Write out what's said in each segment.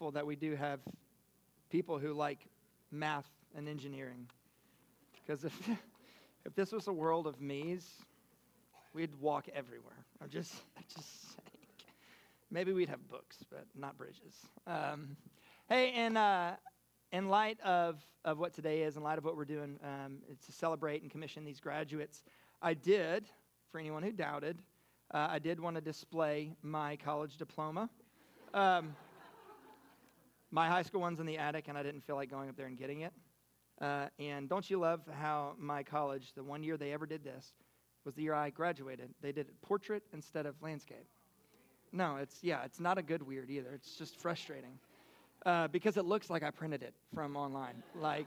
thankful that we do have people who like math and engineering. Because if this was a world of me's, we'd walk everywhere. I'm just saying. Maybe we'd have books, but not bridges. Hey, in light of what today is, in light of what we're doing to celebrate and commission these graduates, I did, for anyone who doubted, I did want to display my college diploma. My high school one's in the attic, and I didn't feel like going up there and getting it. And don't you love how my college, the one year they ever did this, was the year I graduated. They did portrait instead of landscape. No, it's not a good weird either. It's just frustrating because it looks like I printed it from online.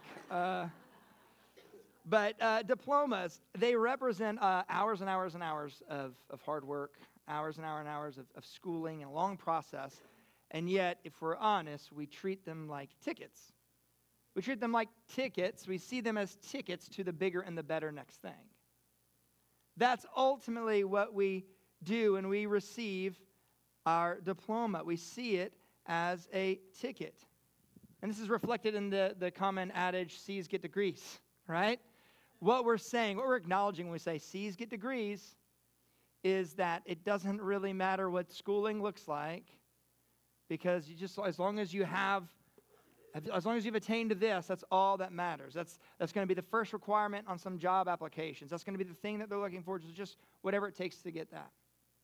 But diplomas, they represent hours and hours and hours of hard work, hours and hours of schooling and a long process. And yet, if we're honest, we treat them like tickets. We treat them like tickets. We see them as tickets to the bigger and the better next thing. That's ultimately what we do when we receive our diploma. We see it as a ticket. And this is reflected in the common adage, C's get degrees, right? What we're saying, what we're acknowledging when we say C's get degrees is that it doesn't really matter what schooling looks like, because as long as you've attained to this, that's all that matters. That's going to be the first requirement on some job applications. That's going to be the thing that they're looking for, just whatever it takes to get that.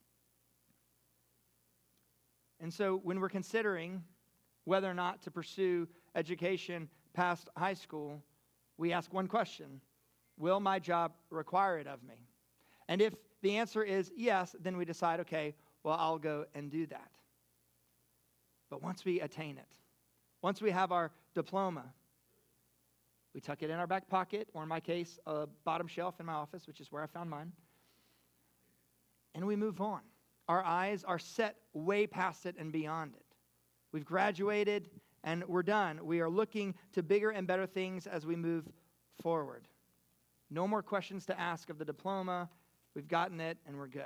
And so when we're considering whether or not to pursue education past high school, we ask one question: will my job require it of me? And if the answer is yes, then we decide, okay, well, I'll go and do that. But once we attain it, once we have our diploma, we tuck it in our back pocket, or in my case, a bottom shelf in my office, which is where I found mine, and we move on. Our eyes are set way past it and beyond it. We've graduated, and we're done. We are looking to bigger and better things as we move forward. No more questions to ask of the diploma. We've gotten it, and we're good.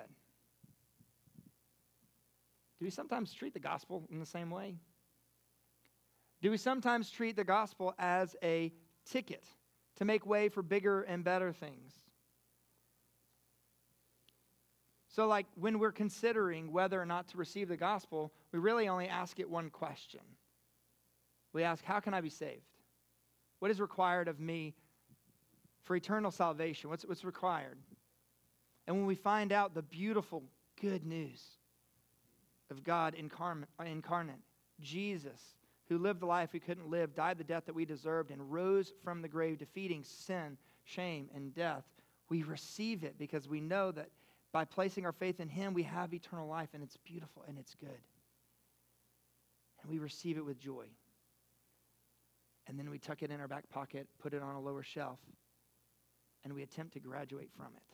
Do we sometimes treat the gospel in the same way? Do we sometimes treat the gospel as a ticket to make way for bigger and better things? So like when we're considering whether or not to receive the gospel, we really only ask it one question. We ask, how can I be saved? What is required of me for eternal salvation? What's required? And when we find out the beautiful good news of God incarnate, Jesus, who lived the life we couldn't live, died the death that we deserved, and rose from the grave, defeating sin, shame, and death, we receive it because we know that by placing our faith in Him, we have eternal life, and it's beautiful and it's good. And we receive it with joy. And then we tuck it in our back pocket, put it on a lower shelf, and we attempt to graduate from it.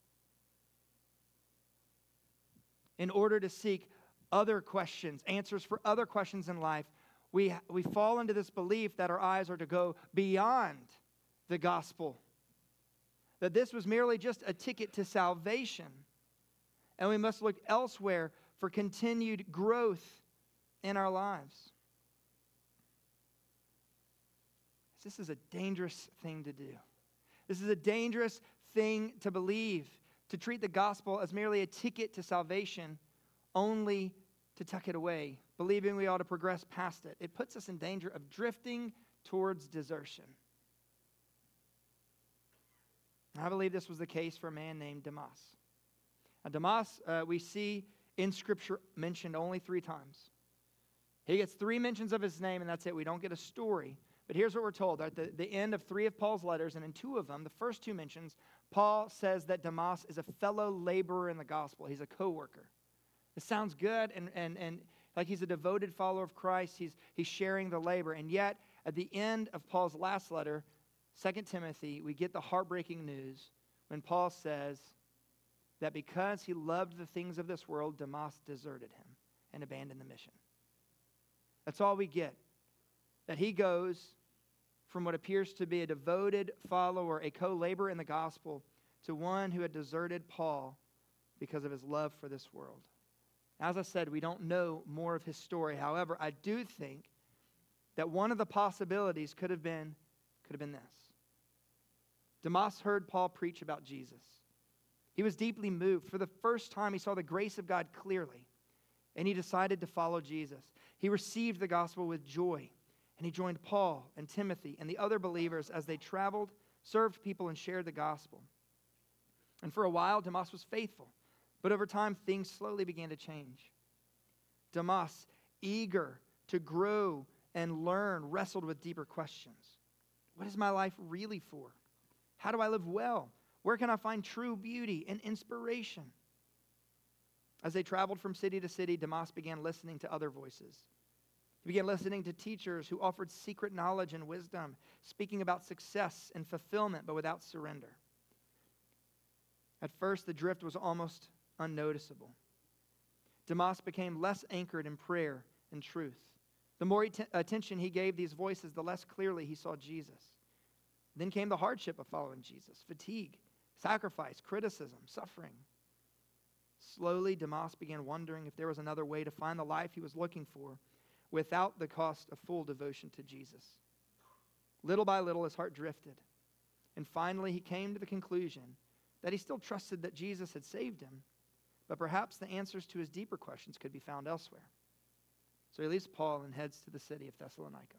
In order to seek other questions, answers for other questions in life, we fall into this belief that our eyes are to go beyond the gospel, that this was merely just a ticket to salvation, and we must look elsewhere for continued growth in our lives. This is a dangerous thing to do. This is a dangerous thing to believe, to treat the gospel as merely a ticket to salvation, only to tuck it away, believing we ought to progress past it. It puts us in danger of drifting towards desertion. I believe this was the case for a man named Demas. Now, Demas, we see in Scripture mentioned only 3 times. He gets 3 mentions of his name, and that's it. We don't get a story. But here's what we're told. At the end of 3 of Paul's letters, and in 2 of them, the first 2 mentions, Paul says that Demas is a fellow laborer in the gospel. He's a co-worker. It sounds good and like he's a devoted follower of Christ. He's sharing the labor. And yet, at the end of Paul's last letter, 2 Timothy, we get the heartbreaking news when Paul says that because he loved the things of this world, Demas deserted him and abandoned the mission. That's all we get. That he goes from what appears to be a devoted follower, a co-laborer in the gospel, to one who had deserted Paul because of his love for this world. As I said, we don't know more of his story. However, I do think that one of the possibilities could have been this. Demas heard Paul preach about Jesus. He was deeply moved. For the first time, he saw the grace of God clearly, and he decided to follow Jesus. He received the gospel with joy, and he joined Paul and Timothy and the other believers as they traveled, served people, and shared the gospel. And for a while, Demas was faithful, but over time, things slowly began to change. Demas, eager to grow and learn, wrestled with deeper questions. What is my life really for? How do I live well? Where can I find true beauty and inspiration? As they traveled from city to city, Demas began listening to other voices. He began listening to teachers who offered secret knowledge and wisdom, speaking about success and fulfillment, but without surrender. At first, the drift was almost unnoticeable. Demas became less anchored in prayer and truth. The more attention he gave these voices, the less clearly he saw Jesus. Then came the hardship of following Jesus: fatigue, sacrifice, criticism, suffering. Slowly, Demas began wondering if there was another way to find the life he was looking for without the cost of full devotion to Jesus. Little by little, his heart drifted. And finally, he came to the conclusion that he still trusted that Jesus had saved him, but perhaps the answers to his deeper questions could be found elsewhere. So he leaves Paul and heads to the city of Thessalonica.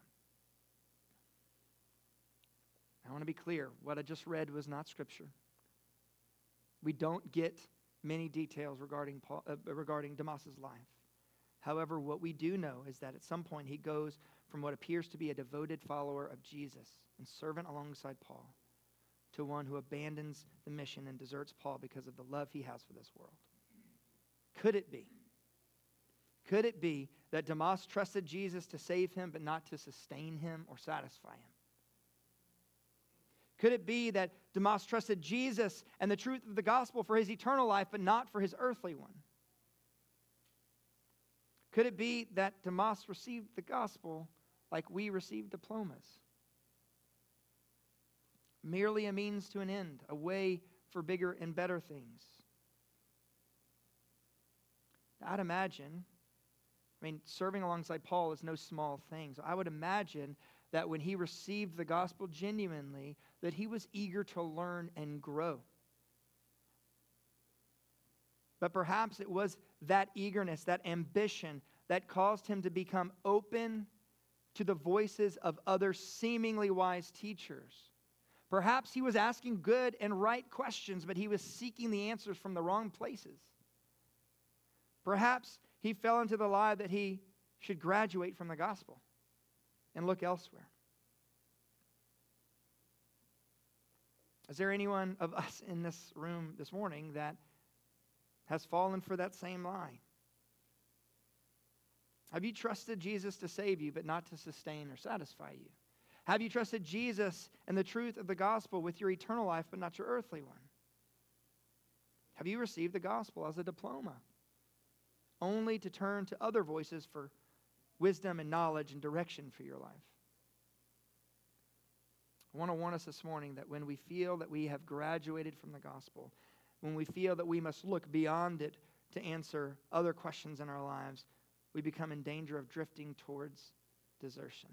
I want to be clear, what I just read was not Scripture. We don't get many details regarding Demas's life. However, what we do know is that at some point he goes from what appears to be a devoted follower of Jesus and servant alongside Paul to one who abandons the mission and deserts Paul because of the love he has for this world. Could it be? Could it be that Demas trusted Jesus to save him but not to sustain him or satisfy him? Could it be that Demas trusted Jesus and the truth of the gospel for his eternal life but not for his earthly one? Could it be that Demas received the gospel like we receive diplomas? Merely a means to an end, a way for bigger and better things. I'd imagine, serving alongside Paul is no small thing. So I would imagine that when he received the gospel genuinely, that he was eager to learn and grow. But perhaps it was that eagerness, that ambition, that caused him to become open to the voices of other seemingly wise teachers. Perhaps he was asking good and right questions, but he was seeking the answers from the wrong places. Perhaps he fell into the lie that he should graduate from the gospel and look elsewhere. Is there anyone of us in this room this morning that has fallen for that same lie? Have you trusted Jesus to save you, but not to sustain or satisfy you? Have you trusted Jesus and the truth of the gospel with your eternal life, but not your earthly one? Have you received the gospel as a diploma, only to turn to other voices for wisdom and knowledge and direction for your life? I want to warn us this morning that when we feel that we have graduated from the gospel, when we feel that we must look beyond it to answer other questions in our lives, we become in danger of drifting towards desertion.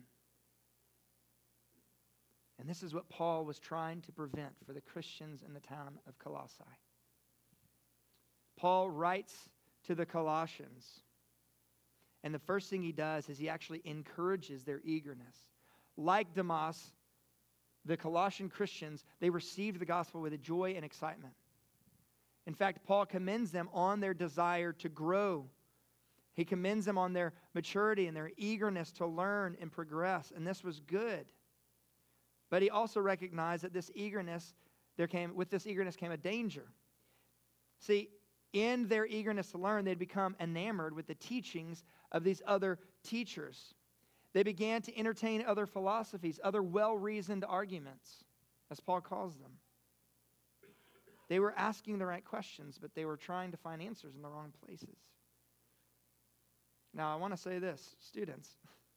And this is what Paul was trying to prevent for the Christians in the town of Colossae. Paul writes to the Colossians, and the first thing he does is he actually encourages their eagerness. Like Demas, the Colossian Christians, they received the gospel with a joy and excitement. In fact, Paul commends them on their desire to grow. He commends them on their maturity and their eagerness to learn and progress, and this was good. But he also recognized that with this eagerness came a danger. See, in their eagerness to learn, they'd become enamored with the teachings of these other teachers. They began to entertain other philosophies, other well-reasoned arguments, as Paul calls them. They were asking the right questions, but they were trying to find answers in the wrong places. Now, I want to say this, students.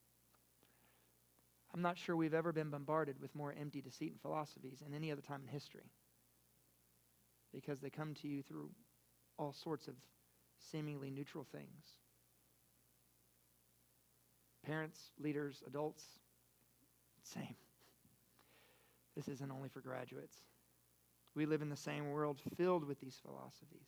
I'm not sure we've ever been bombarded with more empty deceit and philosophies in any other time in history, because they come to you through all sorts of seemingly neutral things. Parents, leaders, adults, same. This isn't only for graduates. We live in the same world filled with these philosophies.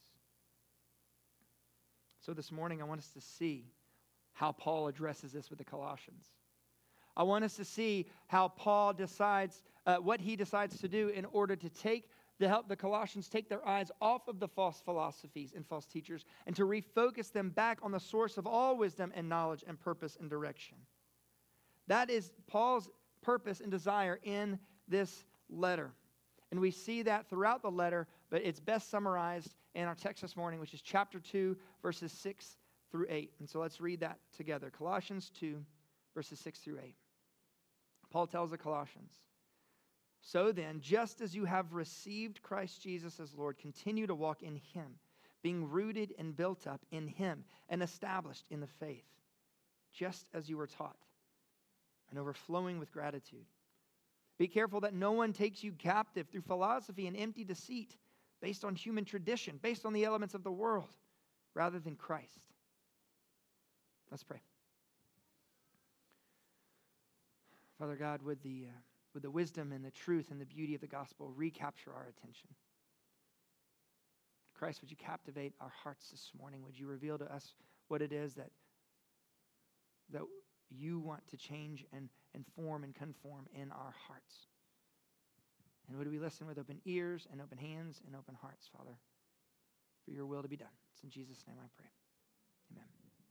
So this morning, I want us to see how Paul addresses this with the Colossians. I want us to see how Paul decides, what he decides to do in order to help the Colossians take their eyes off of the false philosophies and false teachers and to refocus them back on the source of all wisdom and knowledge and purpose and direction. That is Paul's purpose and desire in this letter. And we see that throughout the letter, but it's best summarized in our text this morning, which is chapter 2, verses 6 through 8. And so let's read that together. Colossians 2, verses 6 through 8. Paul tells the Colossians, "So then, just as you have received Christ Jesus as Lord, continue to walk in him, being rooted and built up in him and established in the faith, just as you were taught, and overflowing with gratitude. Be careful that no one takes you captive through philosophy and empty deceit, based on human tradition, based on the elements of the world, rather than Christ." Let's pray. Father God, would the wisdom and the truth and the beauty of the gospel recapture our attention. Christ, would you captivate our hearts this morning? Would you reveal to us what it is that you want to change and form and conform in our hearts? And would we listen with open ears and open hands and open hearts, Father, for your will to be done. It's in Jesus' name I pray. Amen.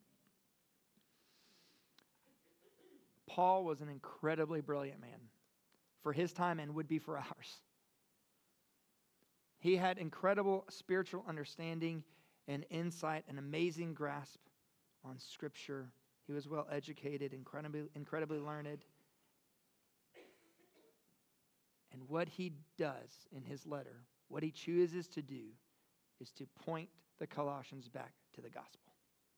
Paul was an incredibly brilliant man for his time and would be for ours. He had incredible spiritual understanding and insight, an amazing grasp on Scripture. He was well educated, incredibly learned. And what he does in his letter, what he chooses to do, is to point the Colossians back to the gospel.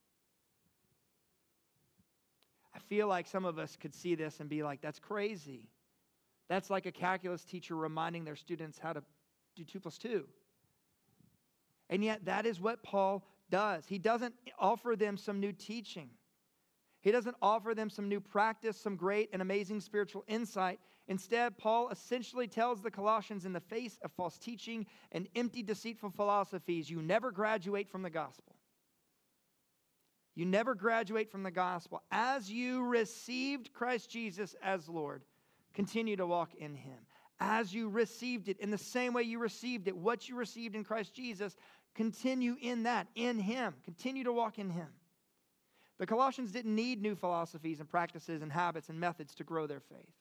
I feel like some of us could see this and be like, that's crazy. That's like a calculus teacher reminding their students how to do 2 + 2. And yet that is what Paul does. He doesn't offer them some new teaching. He doesn't offer them some new practice, some great and amazing spiritual insight. Instead, Paul essentially tells the Colossians, in the face of false teaching and empty, deceitful philosophies, you never graduate from the gospel. You never graduate from the gospel. As you received Christ Jesus as Lord, continue to walk in him. As you received it, in the same way you received it, what you received in Christ Jesus, continue in that, in him. Continue to walk in him. The Colossians didn't need new philosophies and practices and habits and methods to grow their faith.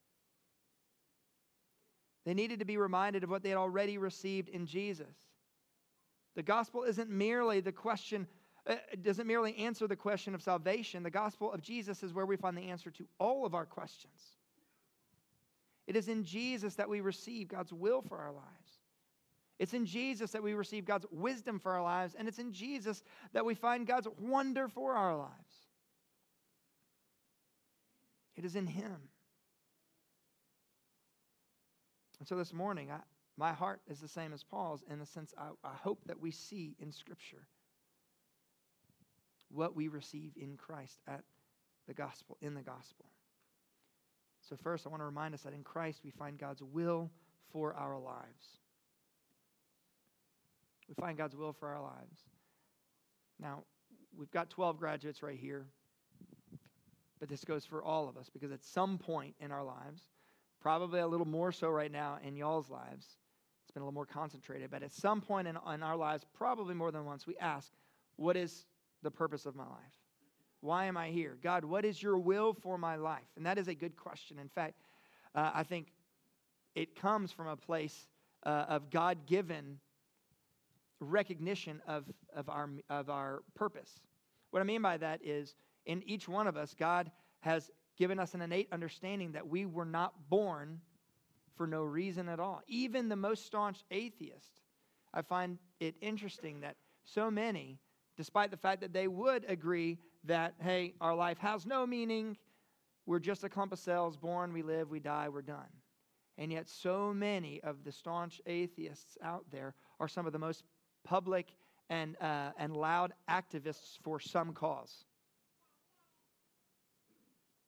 They needed to be reminded of what they had already received in Jesus. The gospel isn't merely the question, it doesn't merely answer the question of salvation. The gospel of Jesus is where we find the answer to all of our questions. It is in Jesus that we receive God's will for our lives. It's in Jesus that we receive God's wisdom for our lives, and it's in Jesus that we find God's wonder for our lives. It is in him. And so this morning, my heart is the same as Paul's in the sense I hope that we see in Scripture what we receive in Christ at the gospel, in the gospel. So first, I want to remind us that in Christ we find God's will for our lives. We find God's will for our lives. Now, we've got 12 graduates right here, but this goes for all of us because at some point in our lives, probably a little more so right now in y'all's lives, it's been a little more concentrated, but at some point in our lives, probably more than once, we ask, what is the purpose of my life? Why am I here? God, what is your will for my life? And that is a good question. In fact, I think it comes from a place of God-given recognition of our purpose. What I mean by that is, in each one of us, God has given us an innate understanding that we were not born for no reason at all. Even the most staunch atheist, I find it interesting that so many, despite the fact that they would agree that, hey, our life has no meaning, we're just a clump of cells, born, we live, we die, we're done. And yet so many of the staunch atheists out there are some of the most public and loud activists for some cause.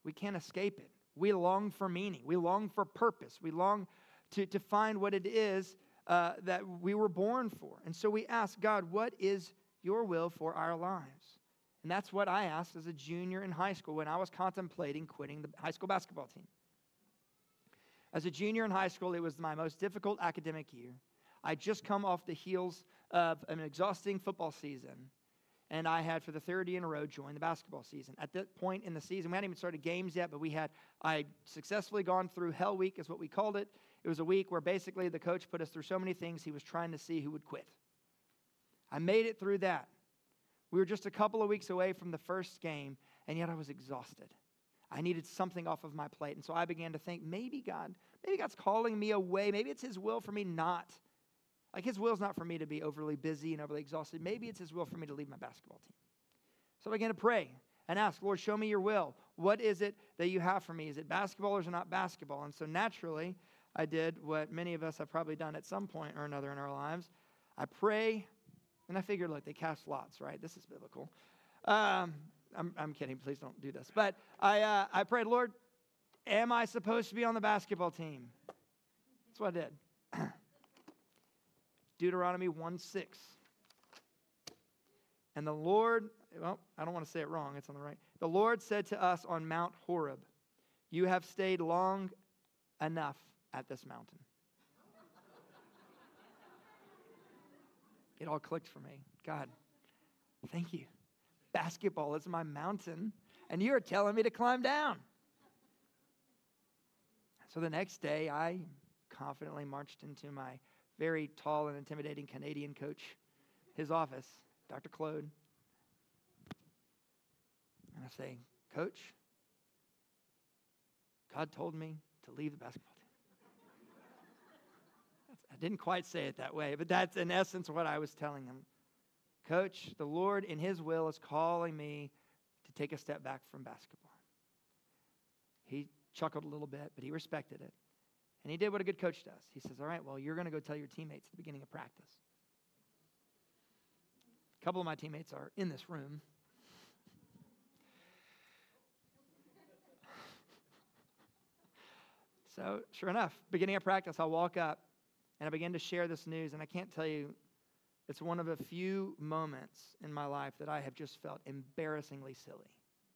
We can't escape it. We long for meaning. We long for purpose. We long to find what it is that we were born for. And so we ask, God, what is your will for our lives? And that's what I asked as a junior in high school when I was contemplating quitting the high school basketball team. As a junior in high school, it was my most difficult academic year. I just come off the heels of an exhausting football season, and I had, for the third year in a row, joined the basketball season. At that point in the season, we hadn't even started games yet, but I had successfully gone through Hell Week, is what we called it. It was a week where basically the coach put us through so many things, he was trying to see who would quit. I made it through that. We were just a couple of weeks away from the first game, and yet I was exhausted. I needed something off of my plate, and so I began to think, maybe God's calling me away. Maybe it's His will for me not. Like, His will is not for me to be overly busy and overly exhausted. Maybe it's His will for me to leave my basketball team. So I began to pray and ask, Lord, show me your will. What is it that you have for me? Is it basketball or is it not basketball? And so naturally, I did what many of us have probably done at some point or another in our lives. I pray. And I figured, look, they cast lots, right? This is biblical. I'm kidding. Please don't do this. But I prayed, Lord, am I supposed to be on the basketball team? That's what I did. Deuteronomy 1:6. And the Lord, well, I don't want to say it wrong. It's on the right. The Lord said to us on Mount Horeb, you have stayed long enough at this mountain. It all clicked for me. God, thank you. Basketball is my mountain, and you're telling me to climb down. So the next day, I confidently marched into my very tall and intimidating Canadian coach, his office, Dr. Claude. And I say, Coach, God told me to leave the basketball team. I didn't quite say it that way, but that's in essence what I was telling him. Coach, the Lord in His will is calling me to take a step back from basketball. He chuckled a little bit, but he respected it. And he did what a good coach does. He says, all right, well, you're going to go tell your teammates at the beginning of practice. A couple of my teammates are in this room. So sure enough, beginning of practice, I'll walk up. And I began to share this news, and I can't tell you, it's one of a few moments in my life that I have just felt embarrassingly silly.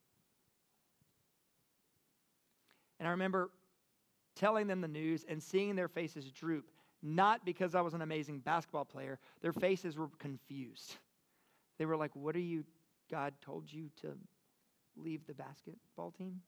And I remember telling them the news and seeing their faces droop, not because I was an amazing basketball player. Their faces were confused. They were like, what are you, God told you to leave the basketball team?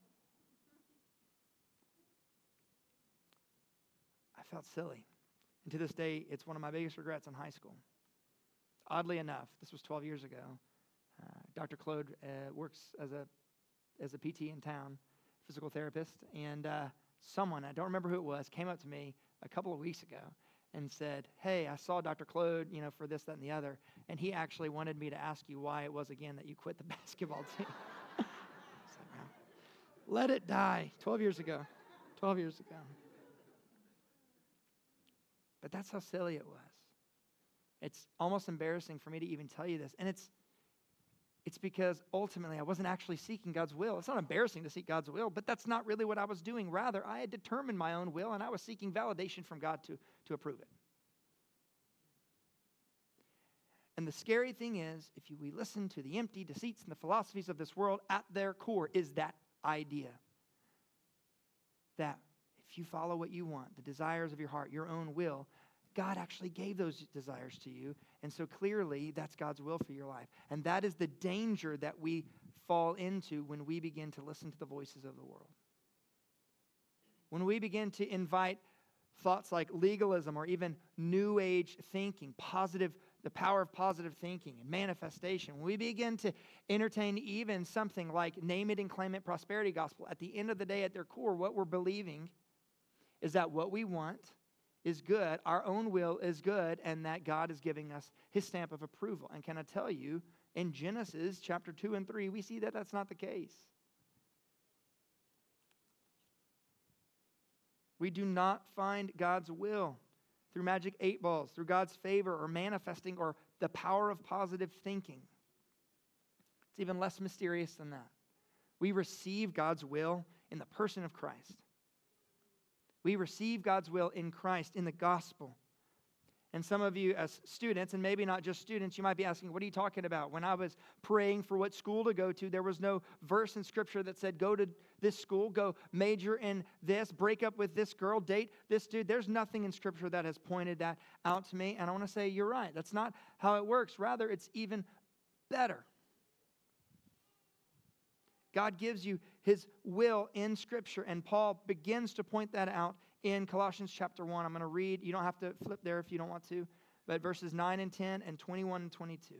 I felt silly. And to this day, it's one of my biggest regrets in high school. Oddly enough, this was 12 years ago. Dr. Claude works as a PT in town, physical therapist, and someone, I don't remember who it was, came up to me a couple of weeks ago and said, hey, I saw Dr. Claude, for this, that, and the other, and he actually wanted me to ask you why it was again that you quit the basketball team. I said, well, let it die. 12 years ago. But that's how silly it was. It's almost embarrassing for me to even tell you this. And it's because ultimately I wasn't actually seeking God's will. It's not embarrassing to seek God's will, but that's not really what I was doing. Rather, I had determined my own will, and I was seeking validation from God to approve it. And the scary thing is, if we listen to the empty deceits and the philosophies of this world, at their core is that idea that if you follow what you want, the desires of your heart, your own will, God actually gave those desires to you. And so clearly, that's God's will for your life. And that is the danger that we fall into when we begin to listen to the voices of the world. When we begin to invite thoughts like legalism or even New Age thinking, the power of positive thinking and manifestation, when we begin to entertain even something like name it and claim it prosperity gospel, at the end of the day, at their core, what we're believing is that what we want is good, our own will is good, and that God is giving us His stamp of approval. And can I tell you, in Genesis chapter 2 and 3, we see that that's not the case. We do not find God's will through magic 8 balls, through God's favor or manifesting or the power of positive thinking. It's even less mysterious than that. We receive God's will in the person of Christ. We receive God's will in Christ, in the gospel. And some of you as students, and maybe not just students, you might be asking, what are you talking about? When I was praying for what school to go to, there was no verse in Scripture that said, go to this school, go major in this, break up with this girl, date this dude. There's nothing in Scripture that has pointed that out to me. And I want to say, you're right. That's not how it works. Rather, it's even better. God gives you His will in Scripture, and Paul begins to point that out in Colossians chapter 1. I'm going to read. You don't have to flip there if you don't want to, but verses 9 and 10 and 21 and 22.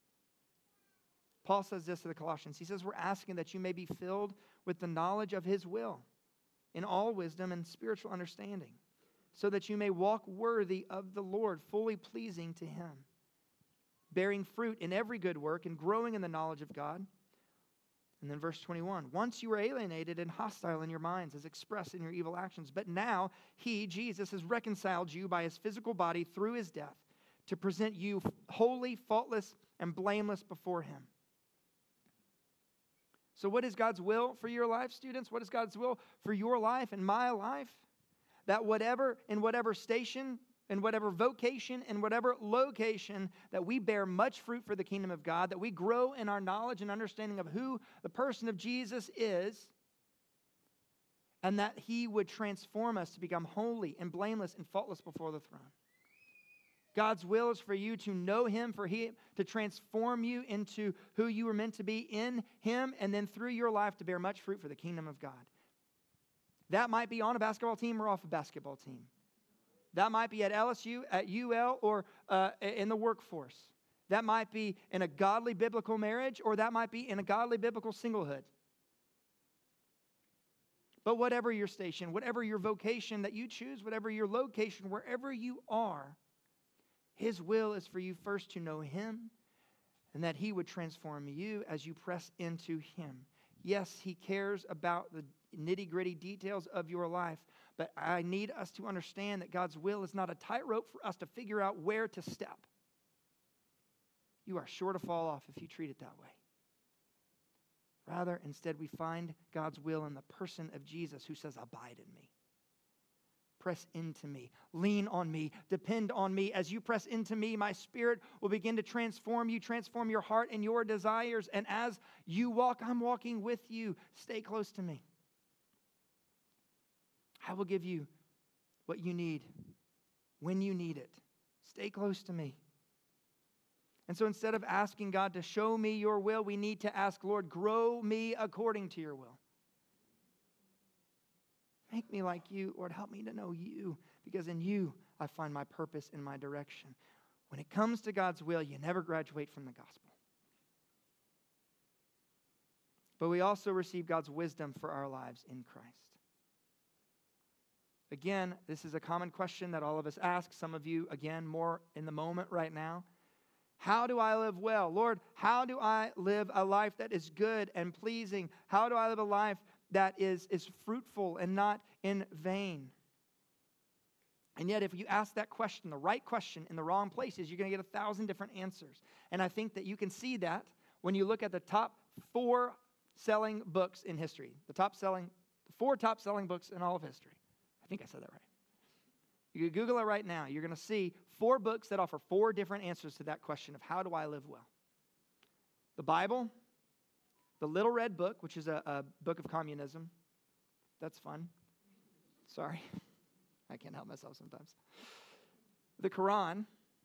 Paul says this to the Colossians. He says, we're asking that you may be filled with the knowledge of His will in all wisdom and spiritual understanding, so that you may walk worthy of the Lord, fully pleasing to Him, bearing fruit in every good work and growing in the knowledge of God. And then verse 21, once you were alienated and hostile in your minds as expressed in your evil actions, but now He, Jesus, has reconciled you by His physical body through His death to present you holy, faultless, and blameless before Him. So what is God's will for your life, students? What is God's will for your life and my life? That in whatever station, in whatever vocation, in whatever location, that we bear much fruit for the kingdom of God, that we grow in our knowledge and understanding of who the person of Jesus is, and that He would transform us to become holy and blameless and faultless before the throne. God's will is for you to know Him, for He to transform you into who you were meant to be in Him, and then through your life to bear much fruit for the kingdom of God. That might be on a basketball team or off a basketball team. That might be at LSU, at UL, or in the workforce. That might be in a godly biblical marriage, or that might be in a godly biblical singlehood. But whatever your station, whatever your vocation that you choose, whatever your location, wherever you are, His will is for you first to know Him, and that He would transform you as you press into Him. Yes, He cares about the nitty-gritty details of your life, but I need us to understand that God's will is not a tightrope for us to figure out where to step. You are sure to fall off if you treat it that way. Rather, instead, we find God's will in the person of Jesus, who says, abide in me. Press into me. Lean on me. Depend on me. As you press into me, my Spirit will begin to transform you, transform your heart and your desires. And as you walk, I'm walking with you. Stay close to me. I will give you what you need when you need it. Stay close to me. And so instead of asking God to show me your will, we need to ask, Lord, grow me according to your will. Make me like you. Lord, help me to know you, because in you I find my purpose and my direction. When it comes to God's will, you never graduate from the gospel. But we also receive God's wisdom for our lives in Christ. Again, this is a common question that all of us ask. Some of you, again, more in the moment right now. How do I live well? Lord, how do I live a life that is good and pleasing? How do I live a life that is fruitful and not in vain? And yet, if you ask that question, the right question, in the wrong places, you're going to get 1,000 different answers. And I think that you can see that when you look at the top 4 selling books in history. The 4 top selling books in all of history. I think I said that right. You can Google it right now. You're going to see 4 books that offer 4 different answers to that question of how do I live well? The Bible, the Little Red Book, which is a book of communism. That's fun. Sorry. I can't help myself sometimes. The Quran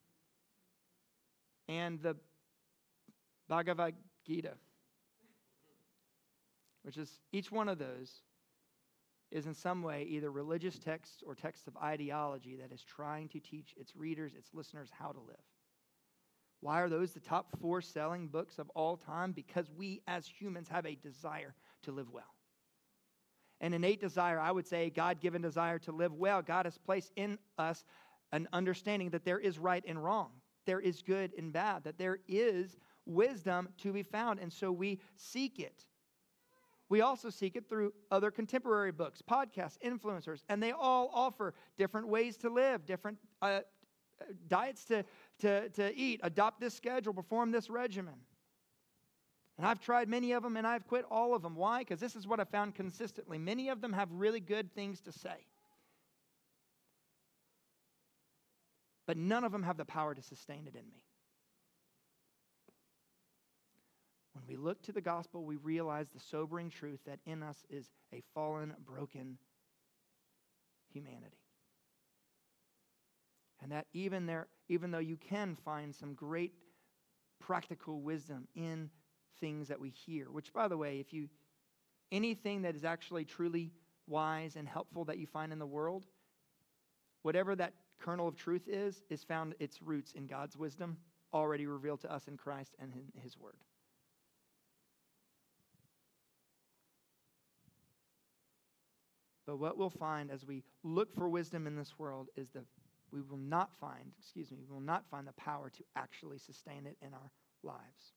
and the Bhagavad Gita, which is each one of those is in some way either religious texts or texts of ideology that is trying to teach its readers, its listeners, how to live. Why are those the top 4 selling books of all time? Because we as humans have a desire to live well. An innate desire, I would say, a God-given desire to live well. God has placed in us an understanding that there is right and wrong. There is good and bad. That there is wisdom to be found. And so we seek it. We also seek it through other contemporary books, podcasts, influencers, and they all offer different ways to live, different diets to eat, adopt this schedule, perform this regimen. And I've tried many of them and I've quit all of them. Why? Because this is what I found consistently. Many of them have really good things to say. But none of them have the power to sustain it in me. When we look to the gospel, we realize the sobering truth that in us is a fallen, broken humanity. And that even though you can find some great practical wisdom in things that we hear, which, by the way, anything that is actually truly wise and helpful that you find in the world, whatever that kernel of truth is found its roots in God's wisdom, already revealed to us in Christ and in His Word. But what we'll find as we look for wisdom in this world is we will not find the power to actually sustain it in our lives.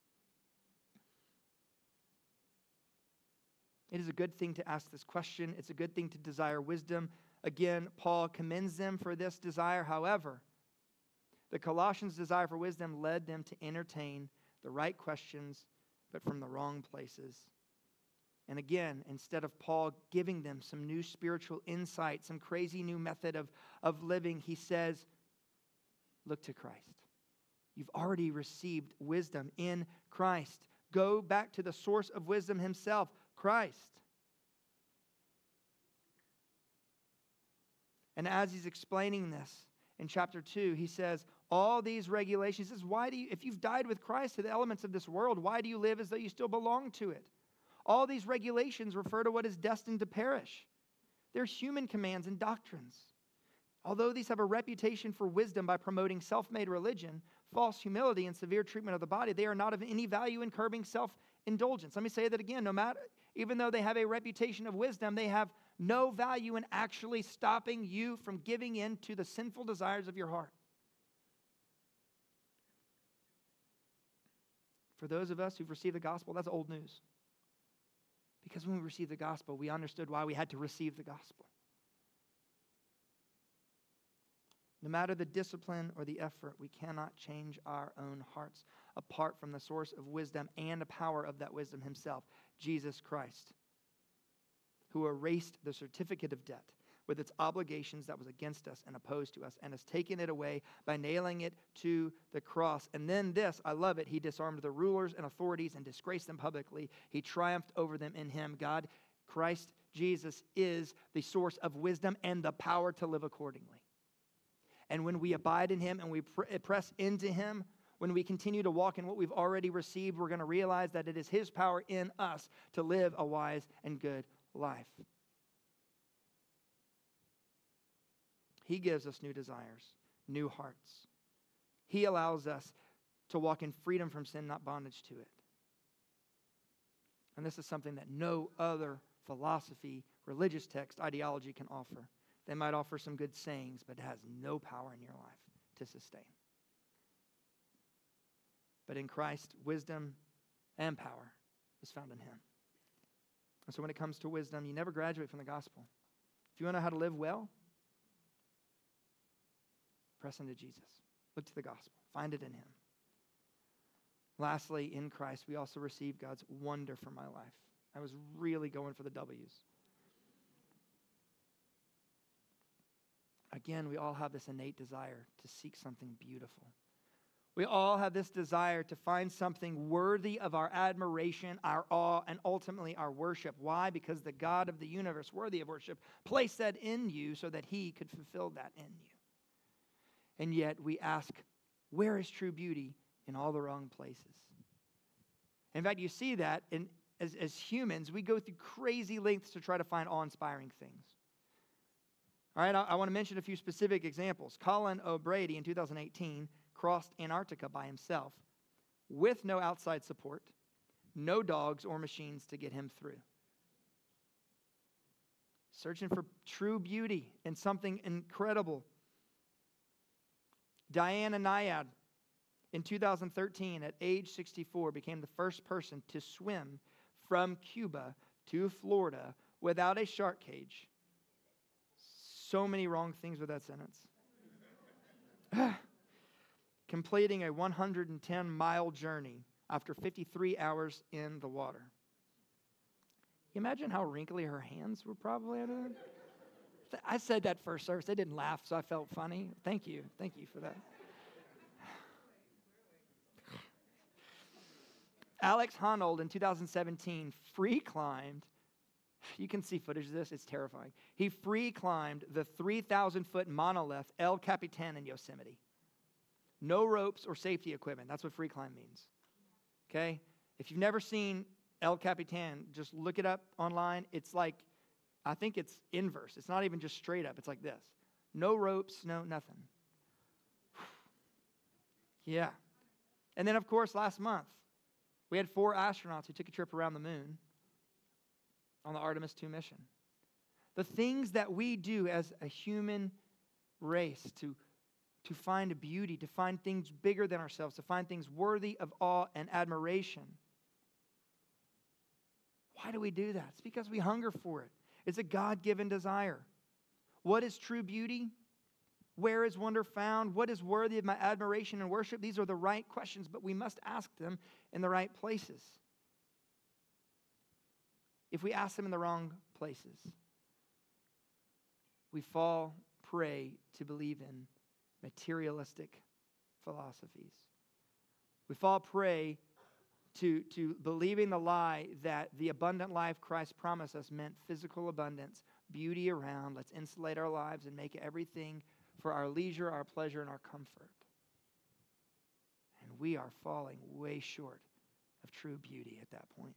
It is a good thing to ask this question. It's a good thing to desire wisdom. Again, Paul commends them for this desire. However, the Colossians' desire for wisdom led them to entertain the right questions, but from the wrong places. And again, instead of Paul giving them some new spiritual insight, some crazy new method of living, he says, look to Christ. You've already received wisdom in Christ. Go back to the source of wisdom Himself, Christ. And as he's explaining this in chapter 2, he says, all these regulations, he says, if you've died with Christ to the elements of this world, why do you live as though you still belong to it? All these regulations refer to what is destined to perish. They're human commands and doctrines. Although these have a reputation for wisdom by promoting self-made religion, false humility, and severe treatment of the body, they are not of any value in curbing self-indulgence. Let me say that again. Even though they have a reputation of wisdom, they have no value in actually stopping you from giving in to the sinful desires of your heart. For those of us who've received the gospel, that's old news. Because when we received the gospel, we understood why we had to receive the gospel. No matter the discipline or the effort, we cannot change our own hearts apart from the source of wisdom and the power of that wisdom Himself, Jesus Christ, who erased the certificate of debt with its obligations that was against us and opposed to us, and has taken it away by nailing it to the cross. And then this, I love it, He disarmed the rulers and authorities and disgraced them publicly. He triumphed over them in Him. God, Christ Jesus, is the source of wisdom and the power to live accordingly. And when we abide in Him and we press into Him, when we continue to walk in what we've already received, we're going to realize that it is His power in us to live a wise and good life. He gives us new desires, new hearts. He allows us to walk in freedom from sin, not bondage to it. And this is something that no other philosophy, religious text, ideology can offer. They might offer some good sayings, but it has no power in your life to sustain. But in Christ, wisdom and power is found in Him. And so when it comes to wisdom, you never graduate from the gospel. If you want to know how to live well, press into Jesus. Look to the gospel. Find it in Him. Lastly, in Christ, we also receive God's wonder for my life. I was really going for the W's. Again, we all have this innate desire to seek something beautiful. We all have this desire to find something worthy of our admiration, our awe, and ultimately our worship. Why? Because the God of the universe, worthy of worship, placed that in you so that He could fulfill that in you. And yet we ask, where is true beauty? In all the wrong places. In fact, you see that as humans, we go through crazy lengths to try to find awe-inspiring things. All right, I want to mention a few specific examples. Colin O'Brady in 2018 crossed Antarctica by himself with no outside support, no dogs or machines to get him through. Searching for true beauty and something incredible. Diana Nyad in 2013 at age 64 became the first person to swim from Cuba to Florida without a shark cage. So many wrong things with that sentence. Completing a 110-mile journey after 53 hours in the water. You imagine how wrinkly her hands were probably at it? I said that first service. They didn't laugh, so I felt funny. Thank you. Thank you for that. Alex Honnold in 2017 free climbed. You can see footage of this. It's terrifying. He free climbed the 3,000-foot monolith El Capitan in Yosemite. No ropes or safety equipment. That's what free climb means. Okay? If you've never seen El Capitan, just look it up online. It's like, I think it's inverse. It's not even just straight up. It's like this. No ropes, no nothing. Yeah. And then, of course, last month, we had 4 astronauts who took a trip around the moon on the Artemis II mission. The things that we do as a human race to find beauty, to find things bigger than ourselves, to find things worthy of awe and admiration. Why do we do that? It's because we hunger for it. It's a God-given desire. What is true beauty? Where is wonder found? What is worthy of my admiration and worship? These are the right questions, but we must ask them in the right places. If we ask them in the wrong places, we fall prey to believe in materialistic philosophies. We fall prey to believing the lie that the abundant life Christ promised us meant physical abundance, beauty around. Let's insulate our lives and make everything for our leisure, our pleasure, and our comfort. And we are falling way short of true beauty at that point.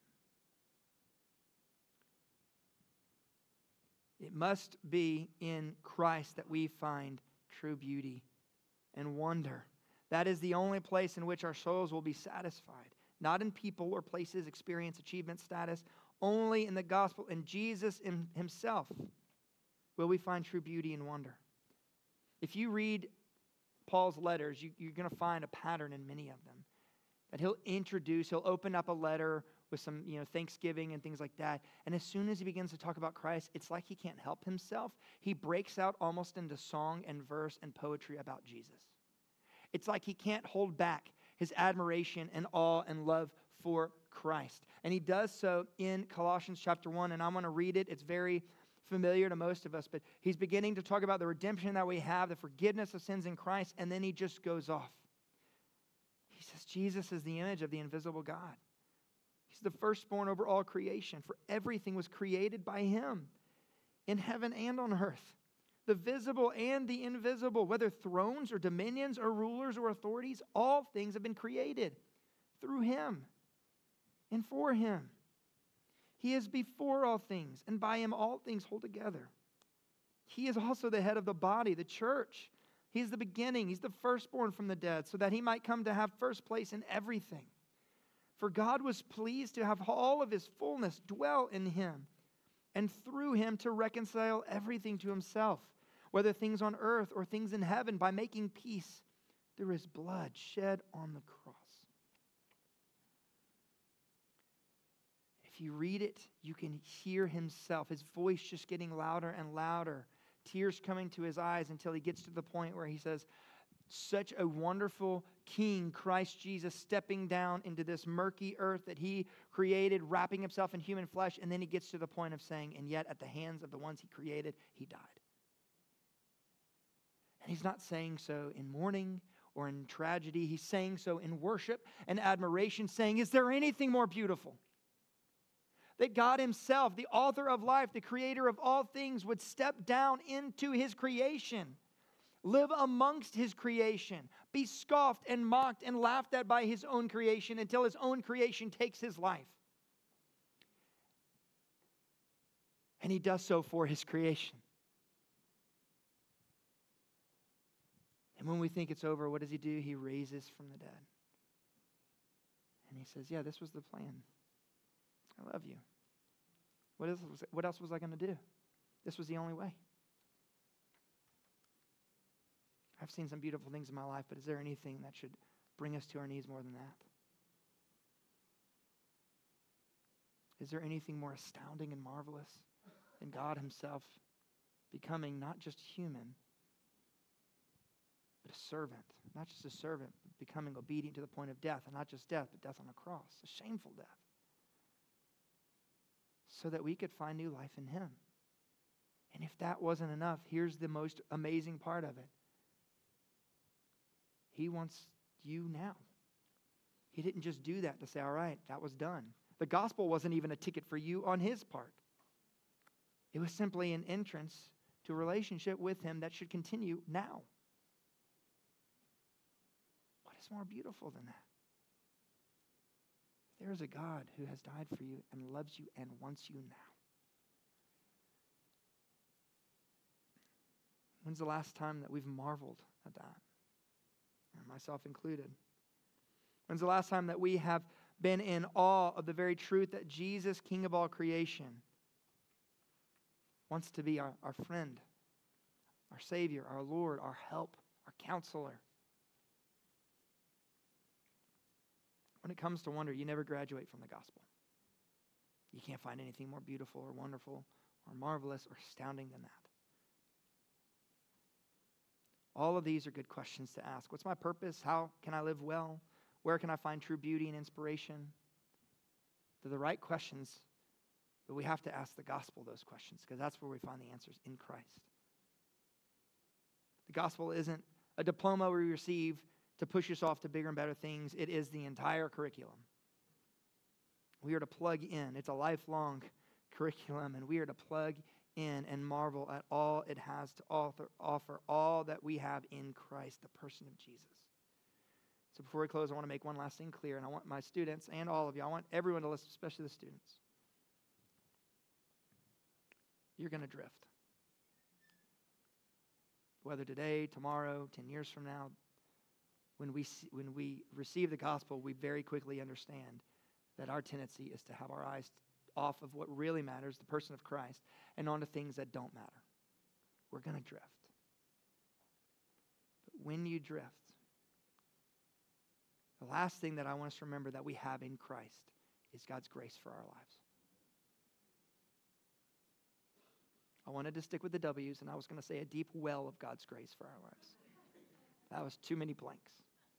It must be in Christ that we find true beauty and wonder. That is the only place in which our souls will be satisfied. Not in people or places, experience, achievement, status. Only in the gospel, in Jesus himself, will we find true beauty and wonder. If you read Paul's letters, you're going to find a pattern in many of them. That he'll open up a letter with some thanksgiving and things like that. And as soon as he begins to talk about Christ, it's like he can't help himself. He breaks out almost into song and verse and poetry about Jesus. It's like he can't hold back his admiration and awe and love for Christ. And he does so in Colossians chapter 1, and I'm going to read it. It's very familiar to most of us, but he's beginning to talk about the redemption that we have, the forgiveness of sins in Christ, and then he just goes off. He says, Jesus is the image of the invisible God. He's the firstborn over all creation, for everything was created by him, in heaven and on earth, the visible and the invisible, whether thrones or dominions or rulers or authorities, all things have been created through him and for him. He is before all things, and by him all things hold together. He is also the head of the body, the church. He's the beginning. He's the firstborn from the dead, so that he might come to have first place in everything. For God was pleased to have all of his fullness dwell in him, and through him to reconcile everything to himself, whether things on earth or things in heaven, by making peace through his blood shed on the cross. If you read it, you can hear himself, his voice just getting louder and louder, tears coming to his eyes until he gets to the point where he says, such a wonderful King, Christ Jesus, stepping down into this murky earth that he created, wrapping himself in human flesh, and then he gets to the point of saying, and yet at the hands of the ones he created, he died. And he's not saying so in mourning or in tragedy. He's saying so in worship and admiration, saying, is there anything more beautiful? That God himself, the author of life, the creator of all things, would step down into his creation, live amongst his creation, be scoffed and mocked and laughed at by his own creation until his own creation takes his life. And he does so for his creation. And when we think it's over, what does he do? He raises from the dead. And he says, yeah, this was the plan. I love you. What else was I going to do? This was the only way. I've seen some beautiful things in my life, but is there anything that should bring us to our knees more than that? Is there anything more astounding and marvelous than God himself becoming not just human, but a servant. Not just a servant, but becoming obedient to the point of death. And not just death, but death on a cross. A shameful death. So that we could find new life in Him. And if that wasn't enough, here's the most amazing part of it. He wants you now. He didn't just do that to say, all right, that was done. The gospel wasn't even a ticket for you on His part. It was simply an entrance to a relationship with Him that should continue now. What is more beautiful than that? There is a God who has died for you and loves you and wants you now. When's the last time that we've marveled at that? And myself included. When's the last time that we have been in awe of the very truth that Jesus, King of all creation, wants to be our friend, our Savior, our Lord, our help, our counselor? When it comes to wonder, you never graduate from the gospel. You can't find anything more beautiful or wonderful or marvelous or astounding than that. All of these are good questions to ask. What's my purpose? How can I live well? Where can I find true beauty and inspiration? They're the right questions, but we have to ask the gospel those questions because that's where we find the answers in Christ. The gospel isn't a diploma we receive to push us off to bigger and better things. It is the entire curriculum. We are to plug in. It's a lifelong curriculum, and we are to plug in and marvel at all it has to offer, all that we have in Christ, the person of Jesus. So before we close, I want to make one last thing clear, and I want my students and all of you, I want everyone to listen, especially the students. You're going to drift. Whether today, tomorrow, 10 years from now, when we receive the gospel, we very quickly understand that our tendency is to have our eyes off of what really matters, the person of Christ, and onto things that don't matter. We're going to drift. But when you drift, the last thing that I want us to remember that we have in Christ is God's grace for our lives. I wanted to stick with the W's, and I was going to say a deep well of God's grace for our lives. That was too many blanks.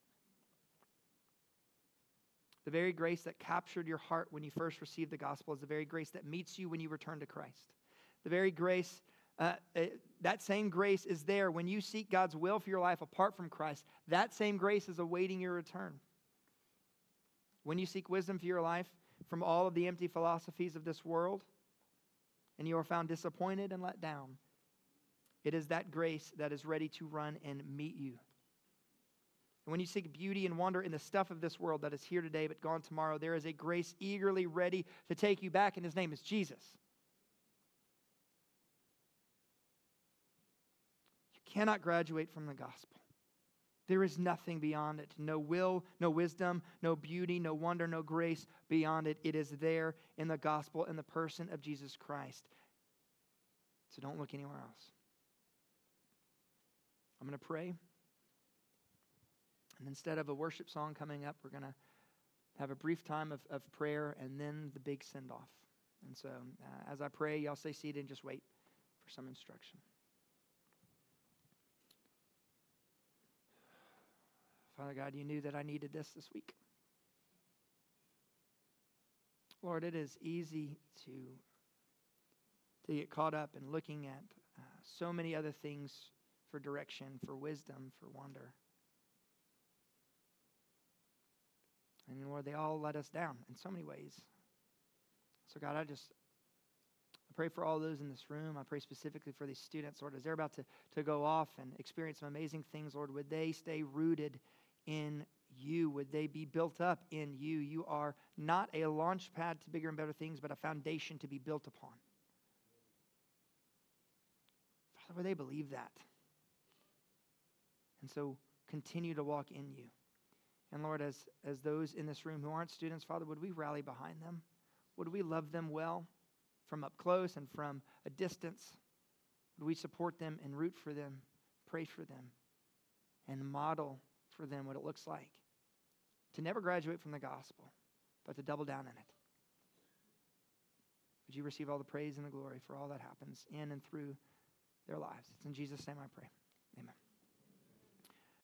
The very grace that captured your heart when you first received the gospel is the very grace that meets you when you return to Christ. The very grace, that same grace is there when you seek God's will for your life apart from Christ. That same grace is awaiting your return. When you seek wisdom for your life from all of the empty philosophies of this world, and you are found disappointed and let down, it is that grace that is ready to run and meet you. And when you seek beauty and wonder in the stuff of this world that is here today but gone tomorrow, there is a grace eagerly ready to take you back, and His name is Jesus. You cannot graduate from the gospel. There is nothing beyond it. No will, no wisdom, no beauty, no wonder, no grace beyond it. It is there in the gospel in the person of Jesus Christ. So don't look anywhere else. I'm going to pray. And instead of a worship song coming up, we're going to have a brief time of prayer and then the big send-off. And so as I pray, y'all stay seated and just wait for some instruction. Father God, you knew that I needed this week. Lord, it is easy to get caught up in looking at so many other things for direction, for wisdom, for wonder. And Lord, they all let us down in so many ways. So God, I pray for all those in this room. I pray specifically for these students, Lord, as they're about to go off and experience some amazing things, Lord, would they stay rooted in you? Would they be built up in you? You are not a launch pad to bigger and better things, but a foundation to be built upon. Father, would they believe that? And so continue to walk in you. And Lord, as those in this room who aren't students, Father, would we rally behind them? Would we love them well from up close and from a distance? Would we support them and root for them, pray for them, and model for them what it looks like to never graduate from the gospel, but to double down in it? Would you receive all the praise and the glory for all that happens in and through their lives? It's in Jesus' name I pray.